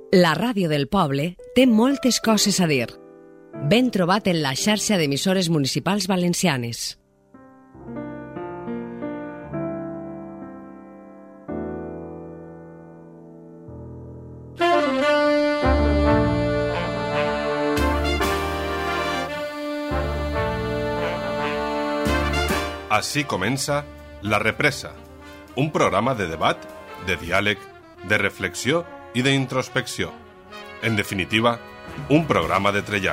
La ràdio del poble té moltes coses a dir. Ben trobat en la xarxa d'emissores municipals valencianes. Així comença La Represa, un programa de debat, de diàleg, de reflexió i d'introspecció. En definitiva, un programa de trellat.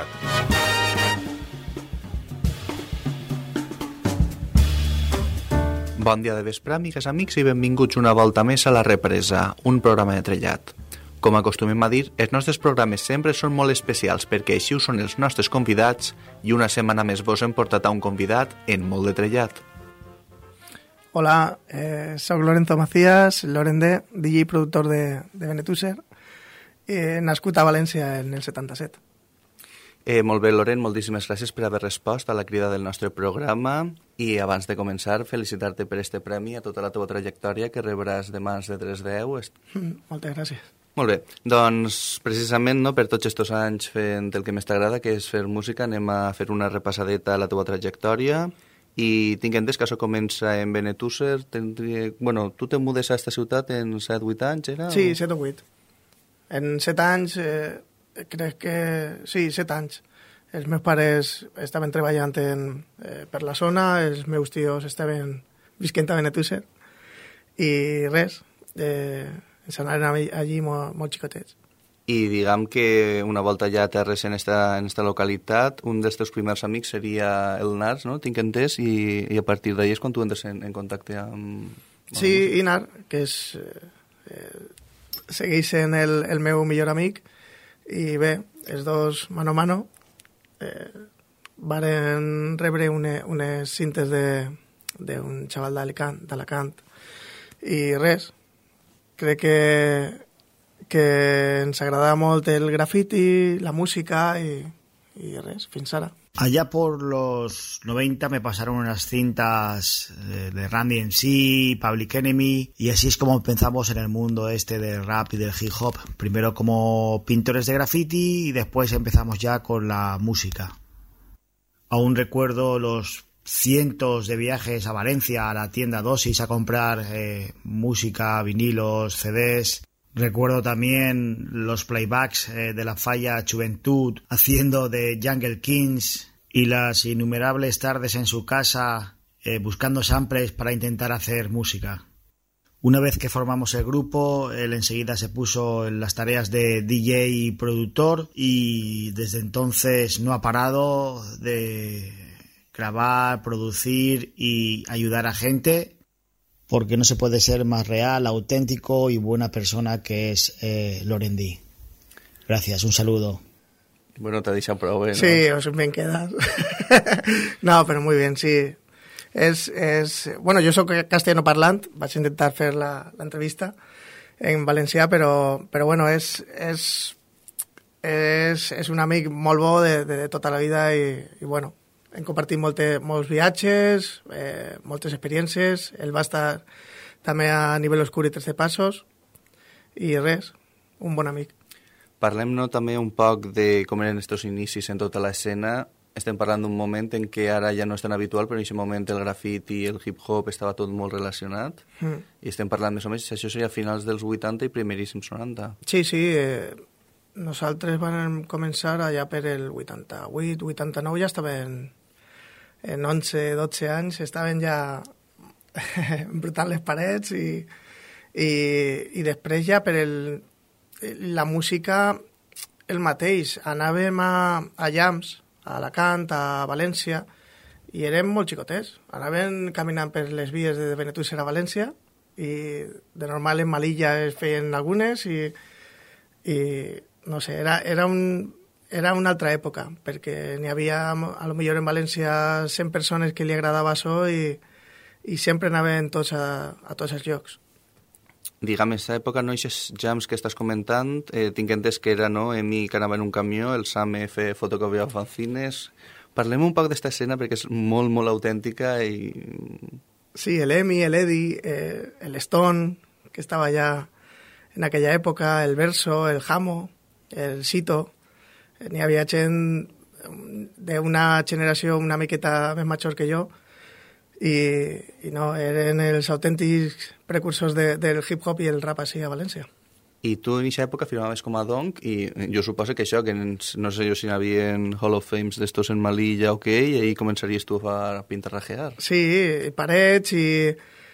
Bon dia de vespre, amigues, amics, i benvinguts una volta més a La Represa, un programa de trellat. Com acostumem a dir, els nostres programes sempre són molt especials perquè així ho són els nostres convidats i una setmana més vos hem portat a un convidat en molt de trellat. Hola, soc Lorenzo Macías, Lorendé, DJ i productor de Benetusser, nascut a València en el 77. Molt bé, Loren, moltíssimes gràcies per haver respost a la crida del nostre programa i abans de començar, felicitar-te per este premi a tota la teva trajectòria que rebràs de mans de 310. Moltes gràcies. Molt bé, doncs precisament no, per tots aquests anys fent el que més t'agrada, que és fer música, anem a fer una repassadeta a la teva trajectòria. I tinc entès que això comença en Benetusser. Bueno, tu te mudes a aquesta ciutat en 7-8 anys, era? Sí, 7 o 8. En 7 anys, crec que... Sí, 7 anys. Els meus pares estaven treballant per la zona, els meus tios estaven visquent a Benetusser i res, ens anaren allí molt xicotets. I diguem que una volta ja a terres en esta localitat, un dels teus primers amics seria el Nars, no? Tinc entès, i a partir d'ahir és quan tu entres en contacte amb... Sí, Inar, que és... segueix sent el meu millor amic, i bé, els dos mano a mano varen rebre unes cintes d'un xaval d'Alacant, i res, crec que ens agradaba molt el graffiti, la música y res, fins ara. Allá por los 90 me pasaron unas cintas de Run DMC, Public Enemy, y así es como empezamos en el mundo este del rap y del hip hop. Primero como pintores de graffiti y después empezamos ya con la música. Aún recuerdo los cientos de viajes a Valencia, a la tienda Dosis, a comprar música, vinilos, CDs. Recuerdo también los playbacks de la Falla Juventud haciendo de Jungle Kings y las innumerables tardes en su casa buscando samples para intentar hacer música. Una vez que formamos el grupo, él enseguida se puso en las tareas de DJ y productor y desde entonces no ha parado de grabar, producir y ayudar a gente, porque no se puede ser más real, auténtico y buena persona que es Lorendí. Gracias, un saludo. Bueno, te ha dicho prou bé, ¿no? Sí, os bien quedas. No, pero muy bien, sí. Bueno, yo soy castellano parlant, vaig a intentar fer la entrevista en valencià, però bueno, és un amic molt bo de tota la vida i bueno, hem compartit molts viatges, moltes experiències. Ell va estar també a Nivell Oscur i 13 Passos i res, un bon amic. Parlem-ne també un poc de com eren estos inicis en tota l'escena. Estem parlant d'un moment en què ara ja no és tan habitual, però en aquest moment el graffiti i el hip-hop estava tot molt relacionat. I estem parlant més o menys, això seria a finals dels 80 i primeríssims 90. Sí, nosaltres vam començar allà per el 88, 89, ja estaven en 11, 12 anys, estaven ja embrutant les parets i després ja per la música el mateix. Anàvem a jams, a Alacant, a València, i érem molt xicotets. Anàvem caminant per les vies de Benetusser a València i de normal en Malilla es feien algunes i no sé, era una altra època, perquè n'hi havia a lo millor en València 100 persones que li agradava això i sempre anaven tots a tots els llocs. Digue'm, en aquesta època, no, aquests jams que estàs comentant, tinc entès que era, no, Emi que anava en un camió, el Sam F fotocopiava fanzines. Parlem un poc d'esta escena perquè és molt, molt autèntica i... Sí, el Emi, el Eddie, el Stone, que estava allà en aquella època, el Verso, el Jamo, el Sito. N'hi havia gent d'una generació una miqueta més major que jo i no, eren els autèntics precursors del hip-hop i el rap així a València. I tu en aquesta època firmaves com a Donk i jo suposo que això, que no sé jo si n'hi havia Hall of Fames d'estos en Malilla o què, i ahí començaries tu a pintarrajear. Sí, parets i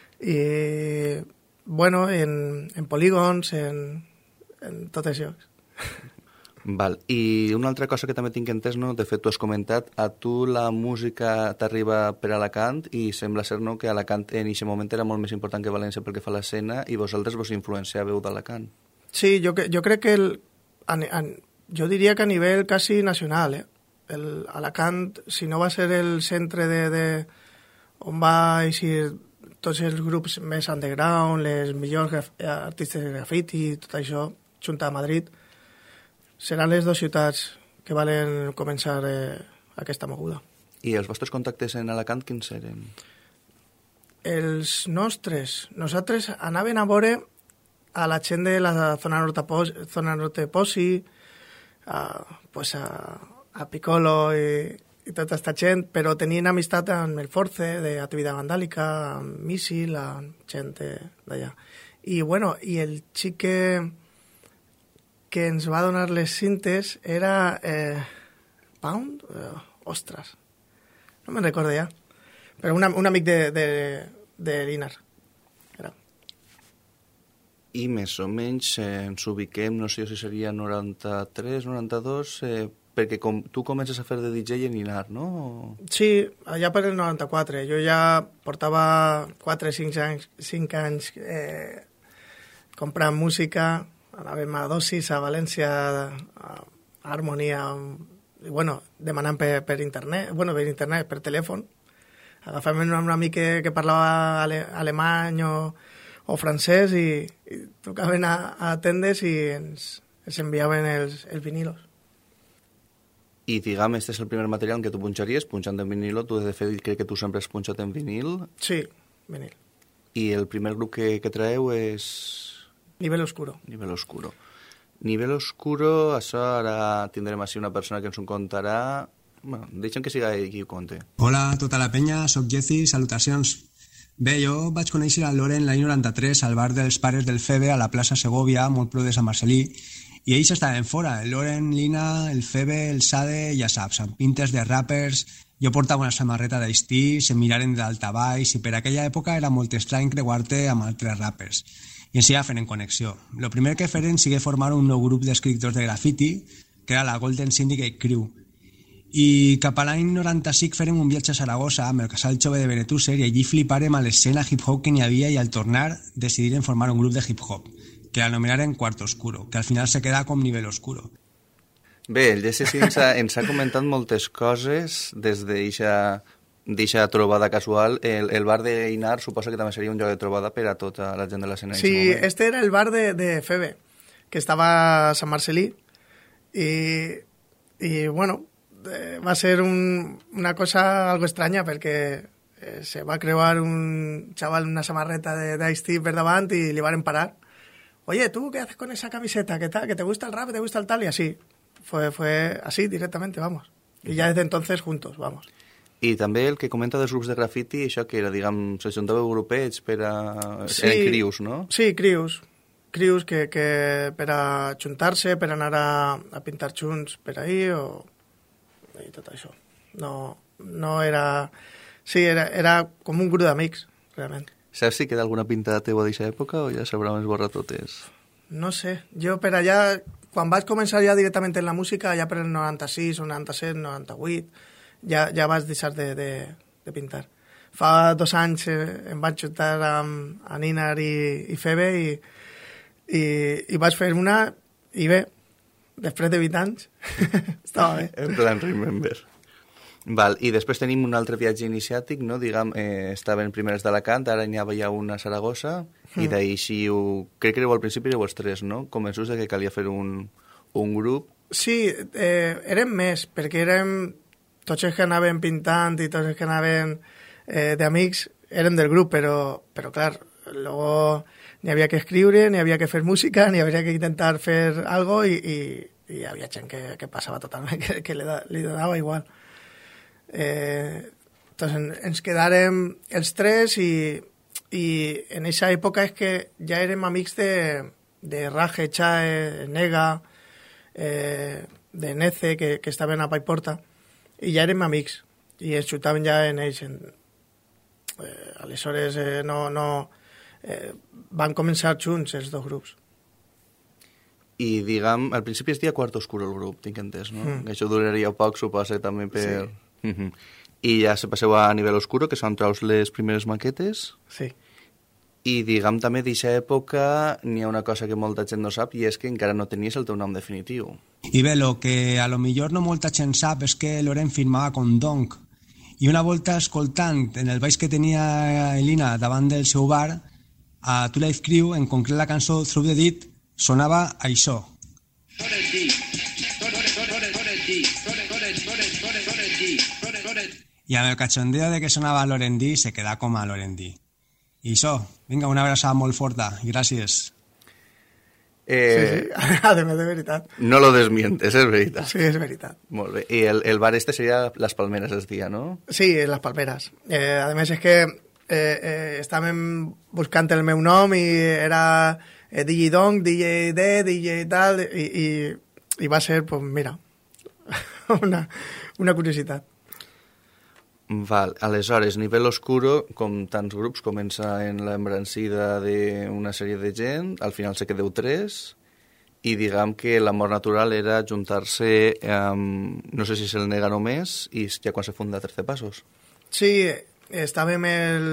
bueno, en polígons, en tot això. Val. I una altra cosa que també tinc entès, no? De fet, tu has comentat, a tu la música t'arriba per Alacant i sembla ser no, que Alacant en aquest moment era molt més important que València pel que fa a l'escena i vosaltres vos influenciàveu d'Alacant. Sí, jo crec que jo diria que a nivell quasi nacional, Alacant, si no va ser el centre on va eixir tots els grups més underground, les millors artistes de graffiti, tot això, junt a Madrid, seran les dues ciutats que valen començar aquesta moguda. I els vostres contactes en Alacant quins eren? Els nostres, nosaltres anaven a veure a la gent de la zona norte Posi, a Piccolo i tota aquesta gent, però tenien amistat amb el Force, d'Activitat Vandàlica, amb Míssil, amb gent d'allà. I, bueno, i el xic que ens va donar les cintes era Pound? Ostres, no me'n recordo ja. Però un amic de l'Inar. I més o menys ens ubiquem, no sé si seria 93, 92, perquè tu comences a fer de DJ en Inar, no? Sí, allà per el 94. Jo ja portava 4-5 anys comprant música, anàvem a Dosis, a València, a Harmonia, i bueno, demanant per internet, per telèfon. Agafàvem un amic que parlava alemany o francès i trucaven a tendes i ens enviaven els vinilos. I diguem, este és el primer material en què tu punxaries, punxant en vinilo. Tu, de fet, crec que tu sempre has punxat en vinil. Sí, vinil. I el primer grup que traeu és... Nivel Oscuro. Nivel Oscuro. Nivel Oscuro, això ara tindrem així una persona que ens ho contarà. Bueno, deixem que siga ell qui ho conte. Hola a tota la penya, soc Jezi, salutacions. Bé, jo vaig conèixer el Loren l'any 93 al bar dels pares del Febe a la plaça Segovia, molt prop de Sant Marcelí, i ells estaven fora, el Loren, l'Ina, el Febe, el Sade, ja saps, amb pintes de rappers. Jo portava una samarreta d'Ice-T, se miraren d'alt a baix, i per aquella època era molt estrany creuar-te amb altres rappers. I ens ja feren connexió. El primer que feren sigui formar un nou grup d'escriptors de graffiti, que era la Golden Syndicate Crew. I cap a l'any 95 fèrem un viatge a Saragossa amb el casal jove de Benetússer i allí fliparem a l'escena hip-hop que n'hi havia i al tornar decidirem formar un grup de hip-hop, que l'anomenaren Cuarto Oscuro, que al final se queda com Nivel Oscuro. Bé, el Jesse ens ha comentat moltes coses des d'eixa trobada casual. El bar d'Inar suposa que també seria un lloc de trobada per a tota la gent de l'escena. Sí, este era el bar de Febe, que estava a Sant Marcelí, i bueno, va ser una cosa algo extraña perquè se va creuar un chaval una samarreta d'Ice-T per davant i li van parar. Oye, ¿tú qué haces con esa camiseta? ¿Que te gusta el rap? ¿Te gusta el tal? Y así. Fue así directamente, vamos. Y ya desde entonces juntos, vamos. I també el que comenta dels grups de graffiti, això que era, diguem, se juntava grupets per a... Sí, eren crius, no? Sí, crius. Crius que per a juntar-se, per anar a pintar junts per ahí i tot això. No era... Sí, era com un grup d'amics, realment. Saps si queda alguna pintada teva d'aquesta època o ja s'haurà esborrat totes? No sé. Jo per allà, quan vaig començar ja directament en la música, ja per el 96, 97, 98, ja vaig deixar de pintar. Fa 2 anys em vaig juntar amb Ninar i Febe i vaig fer una i bé, després de 20 anys estava bé. En plan remember. Val, i després tenim un altre viatge iniciàtic, no? Diguem, estaven primers d'Alacant, ara n'hi havia una a Saragossa, i d'ahir crec que éreu al principi éreu els 3, no? Convençuts que calia fer un grup. Sí, érem més, perquè érem tots els que anaven pintant i tots els que anaven d'amics, érem del grup, però clar, luego ni havia que escriure, ni havia que fer música, ni havia que intentar fer algo i hi havia gent que passava totalment, que li donava igual. Entonces ens quedàrem els tres i en aquesta època és que ja érem amics de Raje, Chae, Nega, de Nece, que estaven a Paiporta, i ja érem amics i ens xutaven ja en ells. Aleshores van començar junts els dos grups. I, diguem, al principi es deia Cuarto Oscuro el grup, tinc entès, no? Això duraria poc, suposa, també per... Sí. I ja se passeu a Nivell Oscuro, que són traus les primeres maquetes. Sí. I, diguem, també d'aquesta època n'hi ha una cosa que molta gent no sap i és que encara no tenies el teu nom definitiu. I bé, el que a lo millor no molta gent sap és que Loren firmava con Donk. I una volta escoltant en el baix que tenia Elina davant del seu bar, a Two Life Crew, en concret la cançó Through the Deed, sonava això. I amb el cachondeo de que sonava Loren D se queda com a Loren D. I això, vinga, una abraçada molt forta i gràcies. Sí, a més de veritat. No lo desmientes, és veritat. Sí, és veritat. Molt bé. I el bar este seria Las Palmeras, es dia, no? Sí, Las Palmeras. A més és que estàvem buscant el meu nom i era DJ Donk, DJ D, DJ tal, i va ser, pues mira, una curiositat. Val, aleshores, Nivell Oscuro, com tants grups, comença en l'embrancida d'una sèrie de gent, al final se quedeu 3, i diguem que l'amor natural era juntar-se, no sé si és el Nega només, i ja quan se funda 13 Passos. Sí, estàvem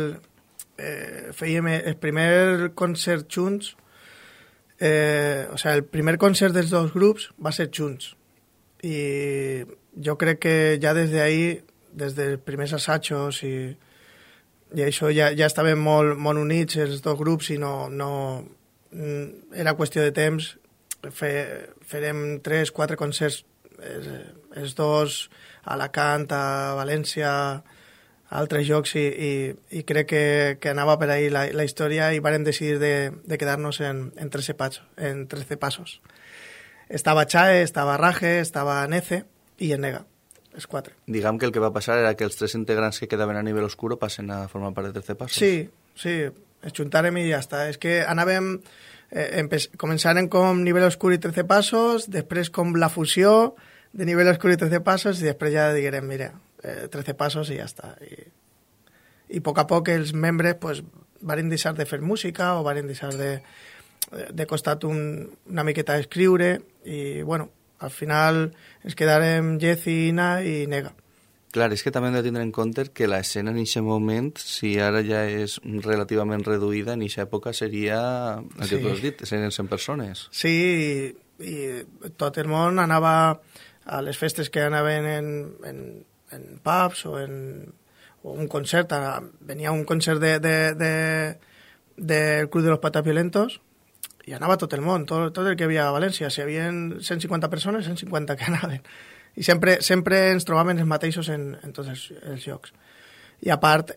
fèiem el primer concert junts, o sigui, el primer concert dels dos grups va ser junts, i jo crec que ja des d'ahí, des dels primers assajos i això ja estàvem molt units els dos grups i no era qüestió de temps. Farem 3-4 concerts els dos a Alacant, a València, a altres llocs i crec que anava per ahí la història i vàrem decidir de quedar-nos en 13 passos. Estava Chae, estava Raje, estava Nece i en Nega. Els 4. Diguem que el que va passar era que els 3 integrants que quedaven a Nivell Oscuro passen a formar part de 13 Passos. Sí, ens juntàrem i ja està. És que anàvem, començàrem com Nivell Oscuro i 13 Passos, després com la fusió de Nivell Oscuro i 13 Passos i després ja diguem, mira, 13 Passos i ja està. I a poc els membres pues, van deixar de fer música o van deixar de costat una miqueta d'escriure i, bueno, al final ens quedarem Jezi, Ina i Nega. Clar, és que també hem de tindre en compte que l'escena en aquest moment, si ara ja és relativament reduïda, en aquesta època seria, el que tu has dit, serien 100 persones. Sí, i tot el món anava a les festes que anaven en pubs o un concert. Venia un concert del Club de los Patas Violentos, i anava tot el món, tot el que hi havia a València. Si hi havia 150 persones, 150 que anaven. I sempre ens trobàvem els mateixos en tots els llocs. I a part,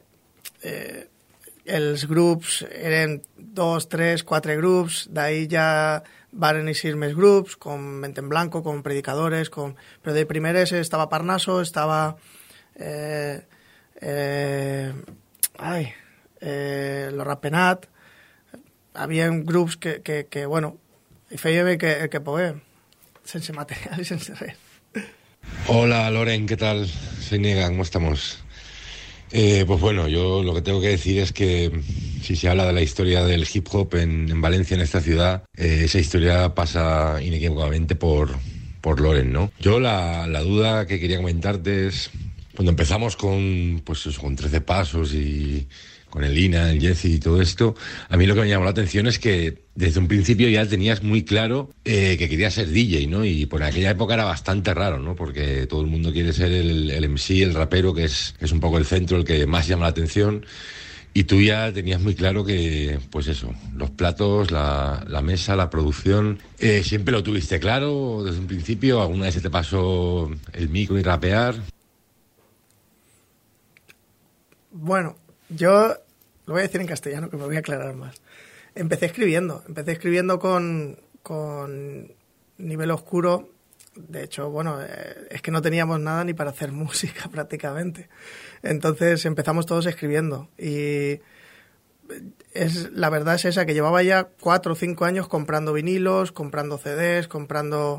els grups eren 2, 3, 4 grups, d'ahir ja van eixir més grups, com Mente en Blanco, com Predicadores, però de primeres estava Parnaso, estava Lo Rapenat. Havia grups que bueno, i fèiem el que poguem, sense material y sense res. Hola Loren, ¿qué tal? Soy Nega, ¿cómo estamos? Pues bueno, yo lo que tengo que decir es que si se habla de la historia del hip hop en Valencia, en esta ciudad, esa historia pasa inequívocamente por Loren, ¿no? Yo la duda que quería comentarte es, cuando empezamos con 13 Pasos y con el Ina, el Jezi y todo esto, a mí lo que me llamó la atención es que desde un principio ya tenías muy claro que querías ser DJ, ¿no? Y por aquella época era bastante raro, ¿no? Porque todo el mundo quiere ser el MC, el rapero, que es un poco el centro, el que más llama la atención. Y tú ya tenías muy claro que, pues eso, los platos, la mesa, la producción, ¿siempre lo tuviste claro desde un principio? ¿Alguna vez se te pasó el micro y rapear? Bueno, yo lo voy a decir en castellano, que me voy a aclarar más. Empecé escribiendo con Nivel Oscuro. De hecho, bueno, es que no teníamos nada ni para hacer música prácticamente. Entonces empezamos todos escribiendo y la verdad es esa, que llevaba ya 4 o 5 años comprando vinilos, comprando CDs, comprando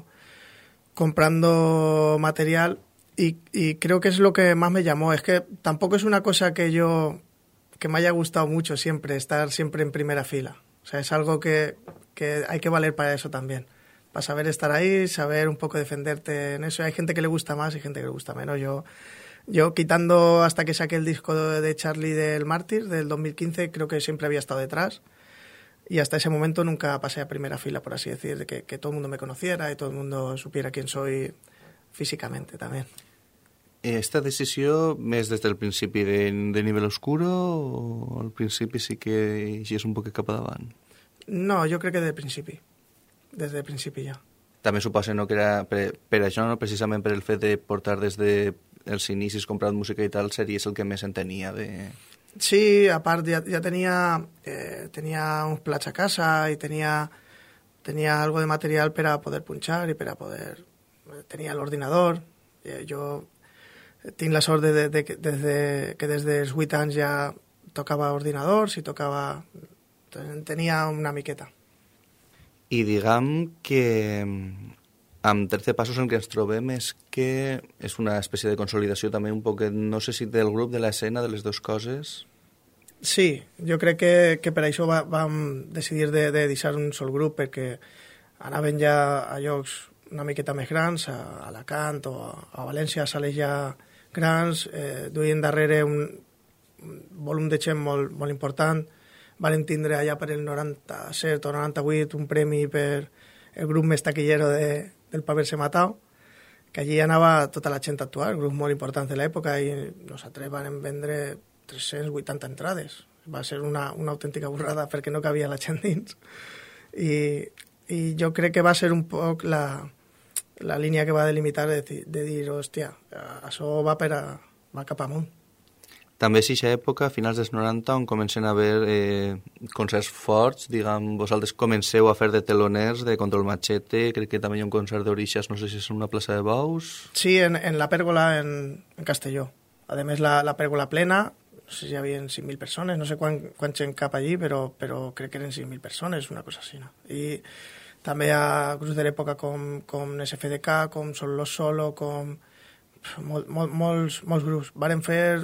material y creo que es lo que más me llamó. Es que tampoco es una cosa que me haya gustado mucho siempre, estar siempre en primera fila. O sea, es algo que hay que valer para eso también. Para saber estar ahí, saber un poco defenderte en eso. Hay gente que le gusta más y gente que le gusta menos. Yo quitando hasta que saqué el disco de Charlie del Mártir, del 2015, creo que siempre había estado detrás. Y hasta ese momento nunca pasé a primera fila, por así decir, de que todo el mundo me conociera y todo el mundo supiera quién soy físicamente también. Esta decisió més des del principi de Nivel Oscuro o al principi sí que hi és un poc cap a davant? No, jo crec que des del principi ja. També suposa no, que era per això, no? Precisament per el fet de portar des dels inicis comprant música i tal, series el que més entenia de... Sí, a part ja tenia uns plats a casa i tenia algo de material per a poder punxar i per a poder... Tenia l'ordinador. Jo tinc la sort de que des dels 8 anys ja tocava ordinadors i tocava... Tenia una miqueta. I diguem que amb Tercer Passos el que ens trobem és que és una espècie de consolidació també un poc, no sé si del grup, de l'escena, de les dues coses. Sí, jo crec que per això vam decidir de deixar un sol grup, perquè anaven ja a llocs una miqueta més grans, a Alacant o a València, a sales ja grans, duien darrere un volum de gent molt, molt important. Van tindre allà per el 97 o 98 un premi per el grup més taquillero del Paverse Matao, que allí anava tota la gent a actuar, grup molt important de l'època, i nosaltres vam vendre 380 entrades. Va ser una autèntica burrada perquè no cabia la gent dins. I jo crec que va ser un poc la línia que va delimitar de dir, hòstia, això va cap amunt. També és aquesta època, a finals dels 90, on comencen a haver concerts forts, diguem, vosaltres comenceu a fer de teloners de Control Machete, crec que també hi ha un concert d'Orixas, no sé si és en una plaça de Baus... Sí, en la Pèrgola, en Castelló. A més, la Pèrgola plena, no sé si hi havia 5.000 persones, no sé quan gent cap allí, però crec que eren 5.000 persones, una cosa així. No? I també hi ha grups de l'època com SFDK, com Son Los Solo, com molts grups. Varen fer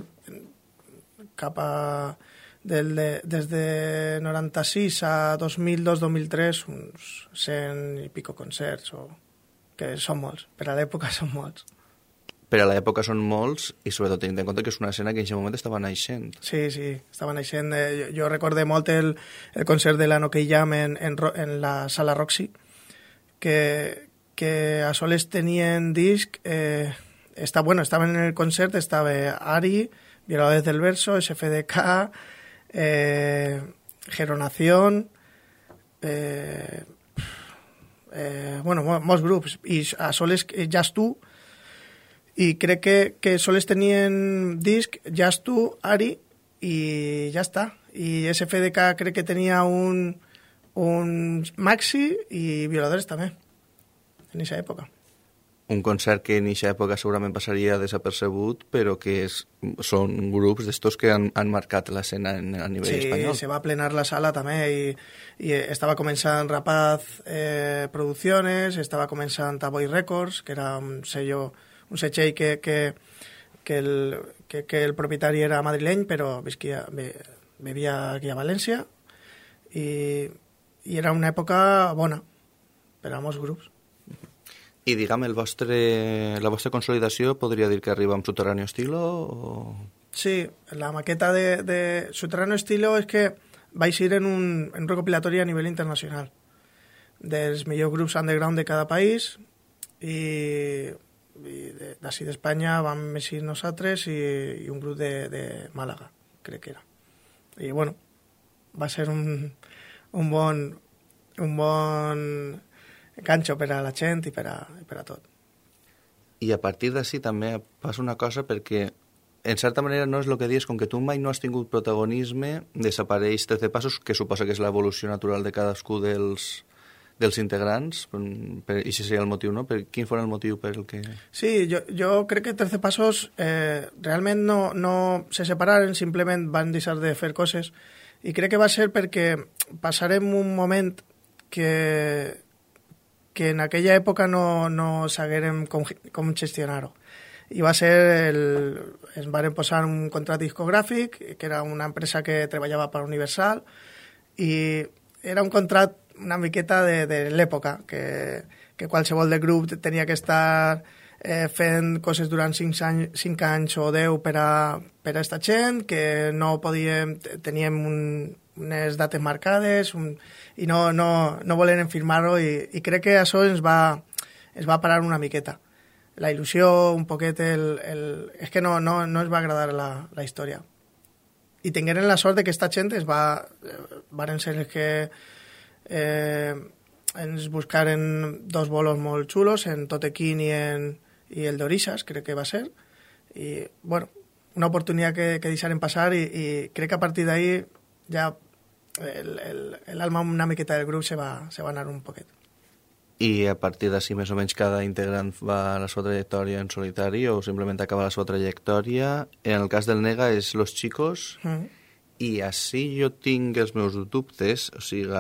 des de 96 a 2002-2003 uns 100 i pico concerts, que són molts, per a l'època són molts. Per a l'època són molts i sobretot tenint en compte que és una escena que en aquest moment estava naixent. Sí, estava naixent. Jo recordé molt el concert de la Noquei Jam en la sala Roxy, que a soles tenien disc, estaven en el concert, estava Ari, Violadores del Verso, SFDK, Geronación, molts grups, i a soles Just Tu, i crec que soles tenien disc Just Tu, Ari, i ja està. I SFDK crec que tenia un maxi i Violadores també, en aquesta època. Un concert que en aquesta època segurament passaria desapercebut, però que són grups d'estos que han marcat l'escena a nivell espanyol. Sí, se va plenar la sala també, i estava començant Rapaz Producciones, estava començant Aboy Records, que era un setxell que el propietari era madrileny, però vivia aquí a València, i era una època bona per a molts grups. I diguem, la vostra consolidació podria dir que arriba amb Subterráneo Estilo? O... Sí, la maqueta de Subterráneo Estilo és que vaig ir en un recopilatori a nivell internacional dels millors grups underground de cada país, i d'ací d'Espanya vam eixir nosaltres i un grup de Màlaga, crec que era. I bueno, va ser un bon ganxo per a la gent i per a tot. I a partir d'ací també passa una cosa, perquè en certa manera no és el que dius, com que tu mai no has tingut protagonisme, desapareix 13 passos, que suposa que és l'evolució natural de cadascú dels integrants, i si seria el motiu, no? Quin fos el motiu per el que... Sí, jo crec que 13 passos realment no se separaren, simplement van deixar de fer coses, i crec que va ser perquè passarem un moment que en aquella època no sabérem com gestionar-ho. I va ser ens van posar un contracte discogràfic, que era una empresa que treballava per Universal, i era un contracte una miqueta de l'època, que qualsevol del grup tenia que estar fent coses durant 5 anys o 10 per a esta gent, que no podíem, teníem unes dates marcades i no volen firmar-ho, i crec que això ens va parar una miqueta. La il·lusió, un poquet, és que no ens va agradar la història. I tingueren la sort de que esta gent varen ser els que ens buscaren 2 bolos molt xulos, en Totequín i el d'Orixas, crec que va ser, i bueno, una oportunitat que deixaren passar, i crec que a partir d'ahí ja l'alma una miqueta del grup se va anar un poquet. I a partir d'ací més o menys cada integrant va a la seva trajectòria en solitari o simplement acaba la seva trajectòria. En el cas del Nega és Los Chicos, i així jo tinc els meus dubtes, o sigui,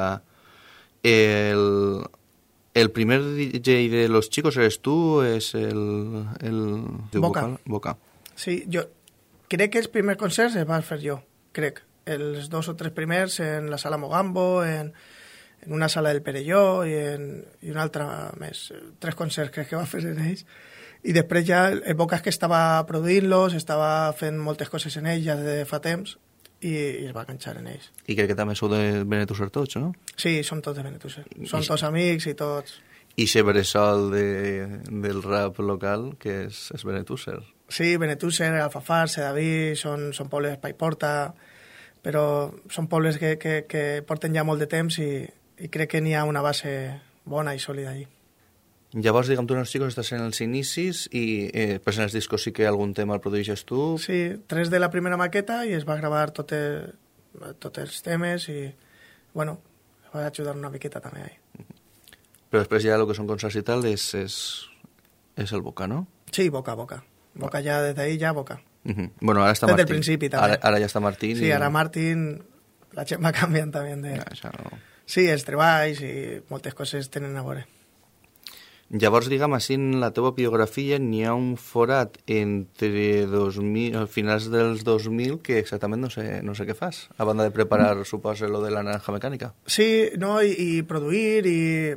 el primer DJ de Los Chicos eres tu o és el Boca. Boca. Sí, jo crec que els primers concerts els vaig fer jo, crec. Els 2 o 3 primers en la sala Mogambo, en una sala del Perelló i una altra més. 3 concerts crec que va fer en ells. I després ja el Boca és que estava produint-los, estava fent moltes coses en ells ja de fa temps, i es va enganxar en ells. I crec que també sou de Benetússer tots, no? Sí, som tots de Benetússer. Som tots amics i tots... I se bressol del rap local, que és Benetússer. Sí, Benetússer, Alfafar, Sedaví, són pobles Paiporta, però són pobles que porten ja molt de temps, i crec que n'hi ha una base bona i sòlida allí. Llavors, digue'm, tu, els Chicos, estàs en els inicis i pues en els discos sí que algun tema el produeixes tu? Sí, 3 de la primera maqueta, i es va gravar tots els temes, i bueno, es va ajudar una miqueta també ahí. Però després ja el que són concerts i tal és el Boca, no? Sí, Boca. Boca ja, des d'ahí ja Boca. Bueno, ara està Des Martín. del principi també. Ara ja està Martín. Sí, ara Martín, la gent va canviant també. Això no... Sí, els treballs i moltes coses tenen a veure. Llavors, digue'm, així en la teva biografia n'hi ha un forat entre finals dels 2000 que exactament no sé què fas, a banda de preparar, suposo, lo de la naranja mecànica. Sí, no, i produir, i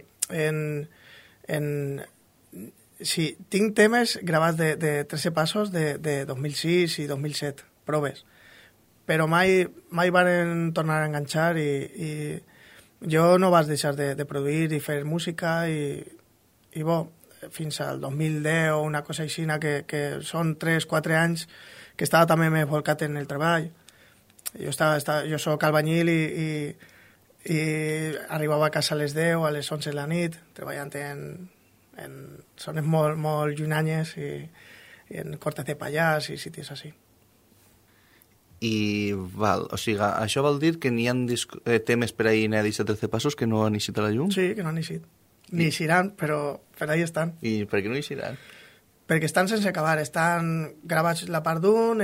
sí, tinc temes gravats de 13 passos de 2006 i 2007, proves, però mai van tornar a enganxar, i jo no vaig deixar de produir i fer música, i bo, fins al 2010 o una cosa així, que són 3-4 anys que estava també més volcat en el treball. Jo soc albanyil i arribava a casa a les 10, a les 11 de la nit, treballant en zones molt, molt llunyanyes, i en Cortes de Pallars i sitis així. I val, o sigui, això vol dir que n'hi ha temes per ahir inèdits de 13 passos que no han eixit a la llum? Sí, que no han eixit. Ni eixiran, però per ahí estan. I per què no eixiran? Perquè estan sense acabar, estan gravats la part d'un,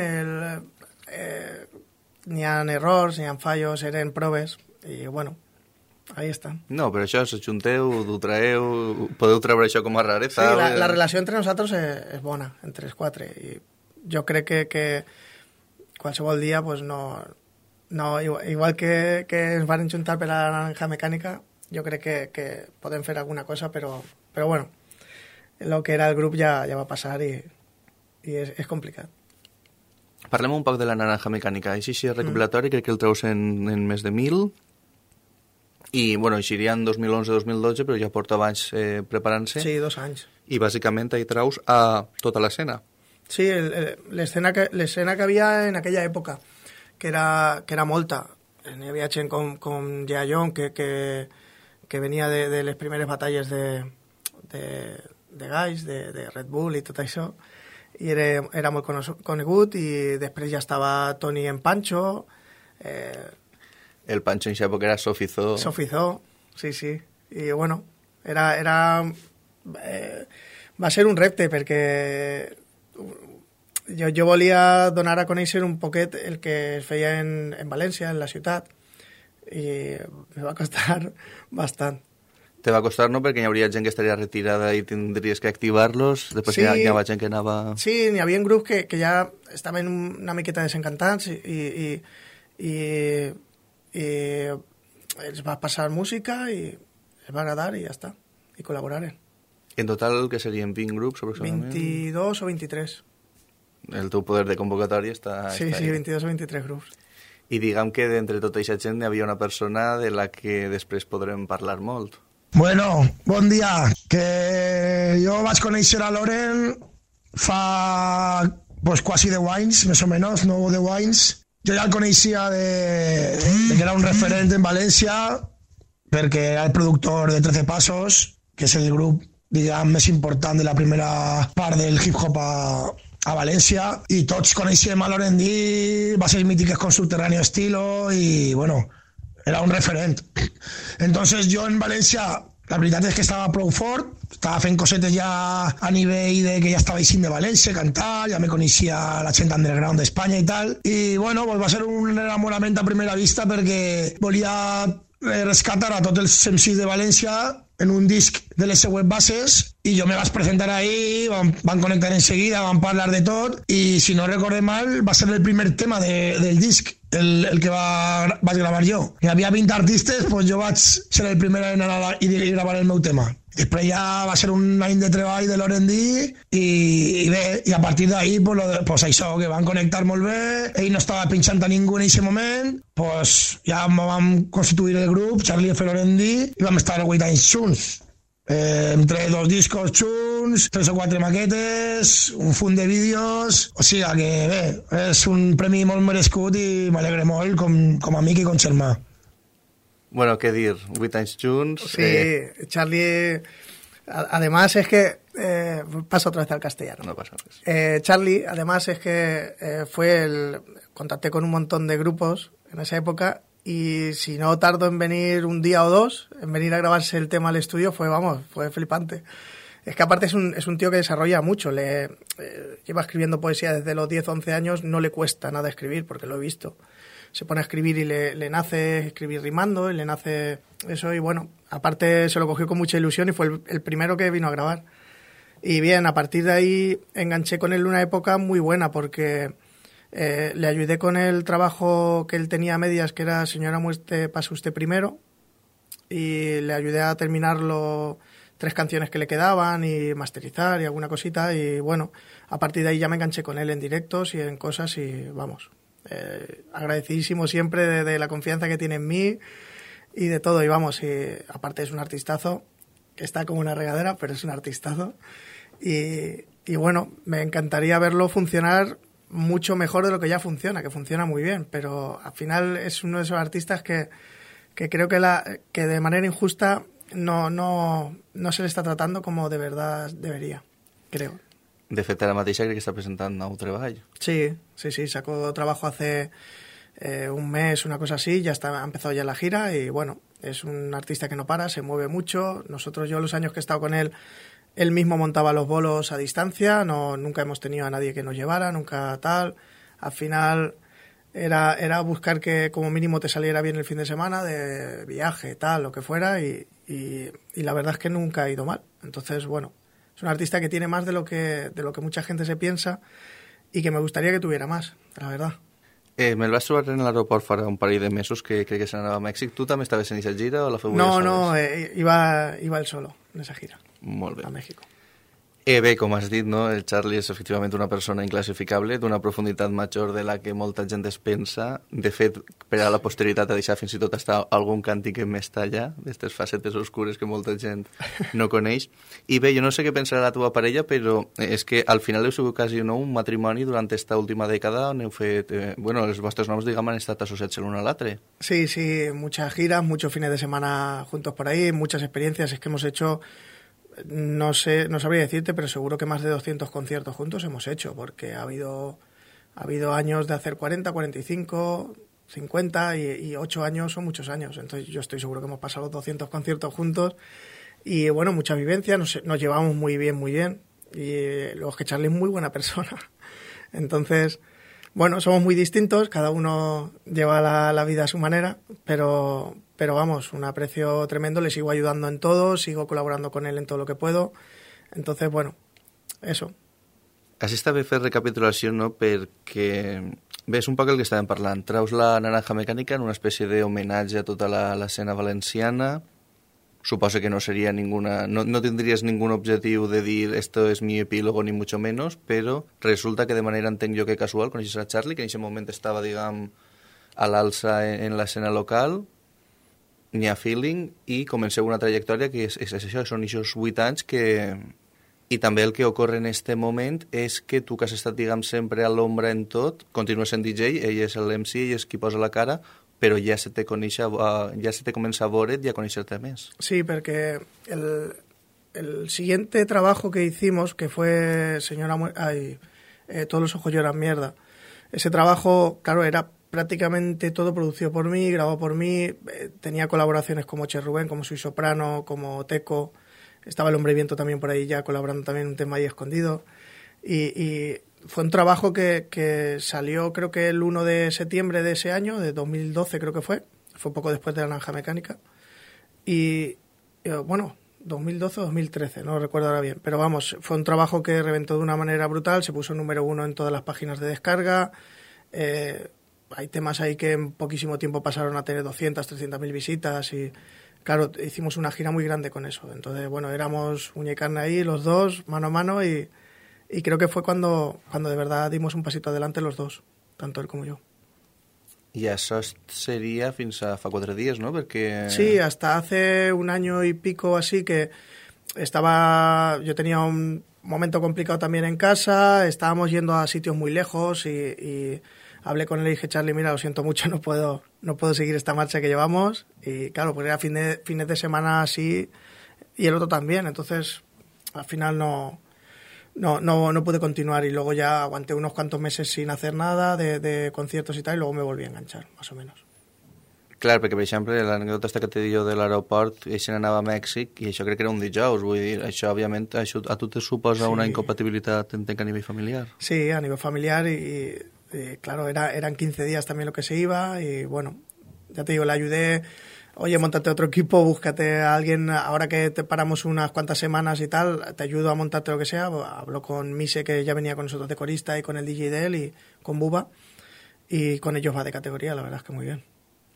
n'hi ha errors, n'hi ha fallos, eren proves, i bueno, ahí estan. No, però això, s'ajunteu, ho traeu, podeu treure això com a rareza. Sí, la relació entre nosaltres és bona, entre els 4, i jo crec que qualsevol dia, pues no, igual que ens van juntar per a la naranja mecànica, jo crec que podem fer alguna cosa, però bueno, el que era el grup ja va passar, i és complicat. Parlem un poc de la naranja mecànica. Així és recopilatori, crec que el treus en més de 1000, i bueno, eixiria en 2011-2012, però ja porta abans preparant-se. Sí, 2 anys. I bàsicament ahí treus a tota l'escena. Sí, l'escena que havia en aquella època, que era molta. Hi havia gent com Jea Young, que venia de les primeres batalles de Guys, de Red Bull i tot això, i era molt conegut, i després ja estava Toni en Pancho. El Pancho en aquesta època era Sofizó. Sofizó, sí. I bueno, va ser un repte perquè jo volia donar a conèixer un poquet el que es feia en València, en la ciutat, i me va costar bastant. Te va costar, no? Perquè hi hauria gent que estaria retirada i tindries que activar-los, després sí, hi havia gent que anava... Sí, n'hi havia grups que ja estaven una miqueta desencantats i els va passar música i els va agradar i ja està, i col·laboraren. En total, que serien 20 grups, aproximadament? 22 o 23. El teu poder de convocatòria està... Sí, 22 o 23 grups. I diguem que d'entre tota aquesta gent hi havia una persona de la que després podrem parlar molt. Bueno, bon dia. Que jo vaig conèixer a Loren fa quasi 10 anys, més o menys, no 10 anys. Jo ja el coneixia de que era un referent en València, perquè era el productor de 13 Passos, que és el grup, diguem, més important de la primera part del hip-hop a València, i tots coneixem a Loren D, va ser mítiques con Subterráneo Estilo, i bueno, era un referent. Entonces jo en València, la veritat és que estava prou fort, estava fent cosetes ja a nivell de que ja estava eixint de València, cantar, ja me coneixia la gent underground d'Espanya i tal, i bueno, pues va ser un enamorament a primera vista perquè volia rescatar a tots els MCs de València en un disc de les següents bases, i jo me vaig presentar ahí, van connectar enseguida, van parlar de tot, i si no recorde mal va ser el primer tema del disc, el que vaig gravar jo. Hi havia 20 artistes, pues jo vaig ser el primer en anar i gravar el meu tema. Després ja va ser un any de treball de Loren D, i bé, i a partir d'ahí pues això, que van connectar molt bé, ell no estava pinxant a ningú en aquest moment, pues ja vam constituir el grup, Charlie F. Loren D, i vam estar 8 anys junts. Entre 2 discos junts, 3 o 4 maquetes, un funt de vídeos, o sigui que bé, és un premi molt merescut i m'alegre molt com a amic i com germà. Bueno, què dir, 8 anys junts... Sí, Charlie... Además es que... paso otra vez al castellano. No pasa nada. Charlie, además es que contacté con un montón de grupos en esa época, y si no tardo en venir un día o dos, en venir a grabarse el tema al estudio, fue flipante. Es que aparte es un tío que desarrolla mucho, lleva escribiendo poesía desde los 10 o 11 años, no le cuesta nada escribir, porque lo he visto. Se pone a escribir y le nace escribir rimando, y le nace eso, y bueno, aparte se lo cogió con mucha ilusión y fue el primero que vino a grabar. Y bien, a partir de ahí enganché con él una época muy buena, porque le ayudé con el trabajo que él tenía a medias, que era Señora Muerte, pase usted primero, y le ayudé a terminar 3 canciones que le quedaban y masterizar y alguna cosita, y bueno, a partir de ahí ya me enganché con él en directos y en cosas, y vamos... agradecidísimo siempre de la confianza que tiene en mí y de todo, y vamos, y aparte es un artistazo que está como una regadera, pero es un artistazo, y bueno, me encantaría verlo funcionar mucho mejor de lo que ya funciona, que funciona muy bien, pero al final es uno de esos artistas que creo que de manera injusta no se le está tratando como de verdad debería, creo. De fet, ara mateix crec que està presentant nou treball. Sí, sacó trabajo hace un mes, una cosa así, ha empezado ya la gira, y bueno, es un artista que no para, se mueve mucho. Yo los años que he estado con él mismo montaba los bolos a distancia, nunca hemos tenido a nadie que nos llevara, nunca tal. Al final era buscar que como mínimo te saliera bien el fin de semana, de viaje, tal, lo que fuera, y la verdad es que nunca ha ido mal. Entonces, bueno, es un artista que tiene más de lo que mucha gente se piensa, y que me gustaría que tuviera más, la verdad. Me'l vas trobar en l'aeroport fa un parell de mesos, que crec que se n'anava a Mèxic. Tu també estaves en aquesta gira o la feu soles? No, iba él solo en esa gira. Molt bé. A México. Bé, com has dit, no? El Charlie és efectivament una persona inclassificable, d'una profunditat major de la que molta gent es pensa. De fet, per a la posteritat ha deixat fins i tot estar algun càntic més allà, d'aquestes facetes oscures que molta gent no coneix. I bé, jo no sé què pensarà la teva parella, però és que al final heu sigut quasi un matrimoni durant esta última dècada on heu fet... els vostres noms, diguem, han estat associats l'un a l'altre. Sí, muchas giras, muchos fines de semana juntos por ahí, muchas experiencias. Es que hemos hecho... no sé, no sabría decirte, pero seguro que más de 200 conciertos juntos hemos hecho, porque ha habido años de hacer 40, 45, 50 y 8 años son muchos años. Entonces yo estoy seguro que hemos pasado los 200 conciertos juntos y bueno, mucha vivencia, nos llevamos muy bien. Y luego es que Charlie es muy buena persona. Entonces, bueno, somos muy distintos, cada uno lleva la vida a su manera, pero vamos, un aprecio tremendo, le sigo ayudando en todo, sigo colaborando con él en todo lo que puedo. Entonces, bueno, eso. Així està bé fer recapitulació, no?, perquè bé, és un poc el que estàvem parlant. Traus la Naranja Mecànica en una espècie d'homenatge a tota l'escena valenciana. Suposo que no sería no tendrías ningún objetivo de decir esto es mi epílogo ni mucho menos, pero resulta que de manera, entenc jo que casual, coneixes a Charlie, que en aquest moment estava, diguem, a l'alça en l'escena local, n'hi ha feeling, i comenceu una trajectòria que és això, són aquests 8 anys que... I també el que ocorre en este moment és que tu que has estat, diguem, sempre a l'ombra en tot, continues sent DJ, ell és l'MC, ell és qui posa la cara, però ja se te comença a veure't i a conèixer-te més. Sí, porque el siguiente trabajo que hicimos, que fue Todos los ojos lloran mierda, ese trabajo, claro, era prácticamente todo producido por mí, grabado por mí, tenía colaboraciones como Che Rubén, como Soy Soprano, como Teco, estaba el Hombre Viento también por ahí ya colaborando también en un tema ahí escondido, y fue un trabajo que salió creo que el 1 de septiembre de ese año, de 2012 creo que fue poco después de la Naranja Mecánica, y bueno, 2012 o 2013, no recuerdo ahora bien, pero vamos, fue un trabajo que reventó de una manera brutal, se puso número 1 en todas las páginas de descarga, hay temas ahí que en poquísimo tiempo pasaron a tener 200, 300.000 visitas y claro, hicimos una gira muy grande con eso, entonces bueno, éramos uña y carne ahí los dos, mano a mano y creo que fue cuando de verdad dimos un pasito adelante los dos, tanto él como yo. I això seria fins a fa 4 dies, ¿no? Perquè... Sí, hasta hace un año y pico así que yo tenía un momento complicado también en casa, estábamos yendo a sitios muy lejos y hablé con él y dije, Charlie, mira, lo siento mucho, no puedo seguir esta marcha que llevamos, y claro, pues era fines de semana así y el otro también, entonces al final no pude continuar y luego ya aguanté unos cuantos meses sin hacer nada de conciertos y tal y luego me volví a enganchar, más o menos. Clar, perquè, per exemple, l'anècdota que t'he dit jo de l'aeroport, ell se n'anava a Mèxic i això crec que era un dijous, vull dir, això, òbviament, a tu te suposa una incompatibilitat, entenc, a nivell familiar. Sí, a nivel familiar y claro, eran 15 días también lo que se iba y bueno, ya te digo, le ayudé, oye, móntate otro equipo, búscate a alguien, ahora que te paramos unas cuantas semanas y tal, te ayudo a montarte lo que sea, hablo con Mise, que ya venía con nosotros de corista, y con el DJ de él, y con Buba, y con ellos va de categoría, la verdad es que muy bien.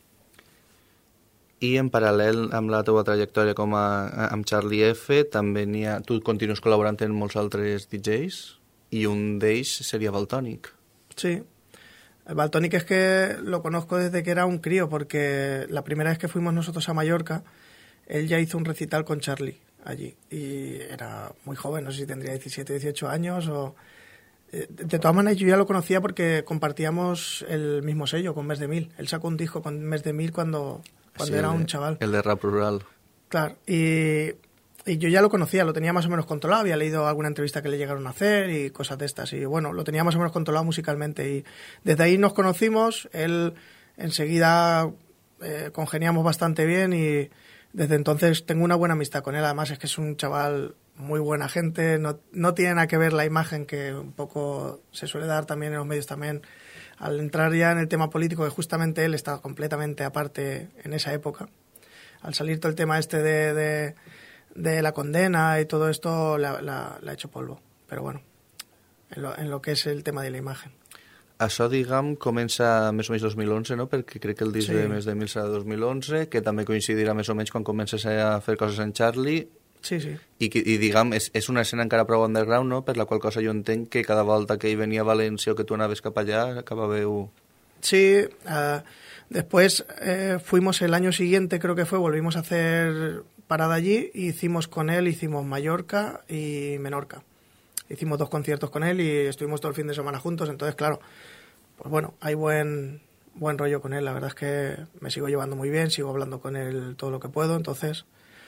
I en paral·lel amb la teva trajectòria amb Charlie F, també tu continues col·laborant en molts altres DJs, i un d'ells seria Valtònic. Sí. El Valtònic es que lo conozco desde que era un crío, porque la primera vez que fuimos nosotros a Mallorca, él ya hizo un recital con Charlie allí, y era muy joven, no sé si tendría 17, 18 años, de todas maneras yo ya lo conocía porque compartíamos el mismo sello con Mes de Mil. Él sacó un disco con Mes de Mil cuando era un chaval. El de Rap Rural. Claro, y yo ya lo conocía, lo tenía más o menos controlado, había leído alguna entrevista que le llegaron a hacer y cosas de estas, y bueno, lo tenía más o menos controlado musicalmente, y desde ahí nos conocimos, él enseguida congeniamos bastante bien y desde entonces tengo una buena amistad con él, además es que es un chaval muy buena gente, no tiene nada que ver la imagen que un poco se suele dar también en los medios también, al entrar ya en el tema político, que justamente él estaba completamente aparte en esa época, al salir todo el tema este de la condena y todo esto la ha hecho polvo, però bueno, en lo que és el tema de la imagen. Això, diguem, comença més o menys 2011, no? Perquè crec que el disc de Més de Mil serà 2011, que també coincidirà més o menys quan comences a fer coses en Charlie. Sí, sí. I diguem, és una escena encara prou underground, no? Per la qual cosa jo entenc que cada volta que ell venia a València o que tu anaves cap allà, acabàveu... Sí, después fuimos el año siguiente, creo que fue, volvimos a hacer parada allí, y hicimos con él, hicimos Mallorca y Menorca. Hicimos 2 conciertos con él y estuvimos todo el fin de semana juntos, entonces claro, pues bueno, hay buen rollo con él, la verdad es que me sigo llevando muy bien, sigo hablando con él todo lo que puedo, entonces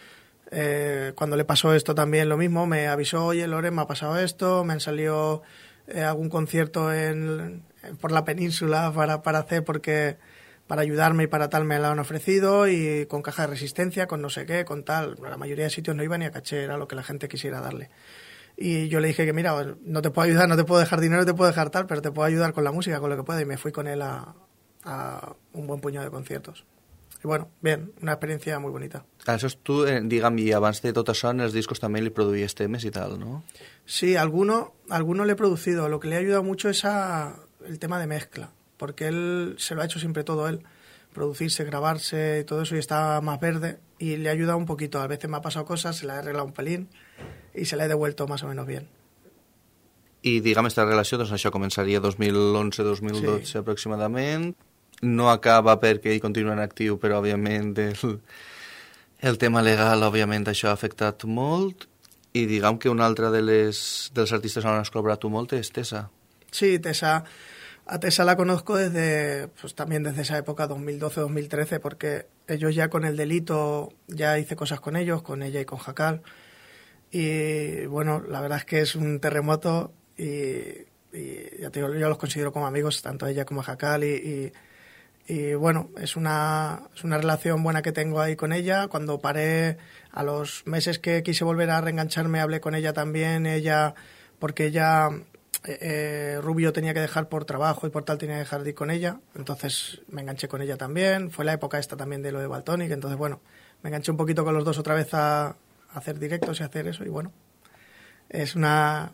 Cuando le pasó esto también lo mismo, me avisó, oye Loren, me ha pasado esto, me han salido algún concierto por la península para hacer, porque para ayudarme y para tal me lo han ofrecido, y con caja de resistencia, con no sé qué, con tal. La mayoría de sitios no iba ni a caché, era lo que la gente quisiera darle. Y yo le dije que mira, no te puedo ayudar, no te puedo dejar dinero, no te puedo dejar tal, pero te puedo ayudar con la música, con lo que pueda, y me fui con él a un buen puñado de conciertos. I bueno, bien, una experiencia muy bonita. Això és tu, digue'm, i abans de tot això en els discos també li produïes temes i tal, ¿no? Sí, alguno le he producido. Lo que le ha ayudado mucho es el tema de mezcla, porque él se lo ha hecho siempre todo él, producirse, grabarse y todo eso, y está más verde, y le ha ayudado un poquito. A veces me ha pasado cosas, se la he arreglado un pelín y se la he devuelto más o menos bien. I digue'm, esta relació, doncs això començaria 2011-2012 sí. Aproximadament. No acaba perquè ell continua en actiu, però òbviament el tema legal, òbviament això ha afectat molt. I diguem que una altra dels artistes on has col·laborat tu molt és Tessa. Sí, Tessa. A Tessa la conozco también desde esa época, 2012-2013, porque ellos ya con el delito, ya hice cosas con ellos, con ella y con Jacal. Y bueno, la verdad es que es un terremoto y ya te digo, yo los considero como amigos, tanto a ella como a Jacal, y bueno, es una relación buena que tengo ahí con ella. Cuando paré, a los meses que quise volver a reengancharme, hablé con ella también, porque ella, Rubio tenía que dejar por trabajo y por tal tenía que dejar de ir con ella, entonces me enganché con ella también. Fue la época esta también de lo de Valtonic, entonces bueno, me enganché un poquito con los dos otra vez a hacer directos y hacer eso, y bueno, es una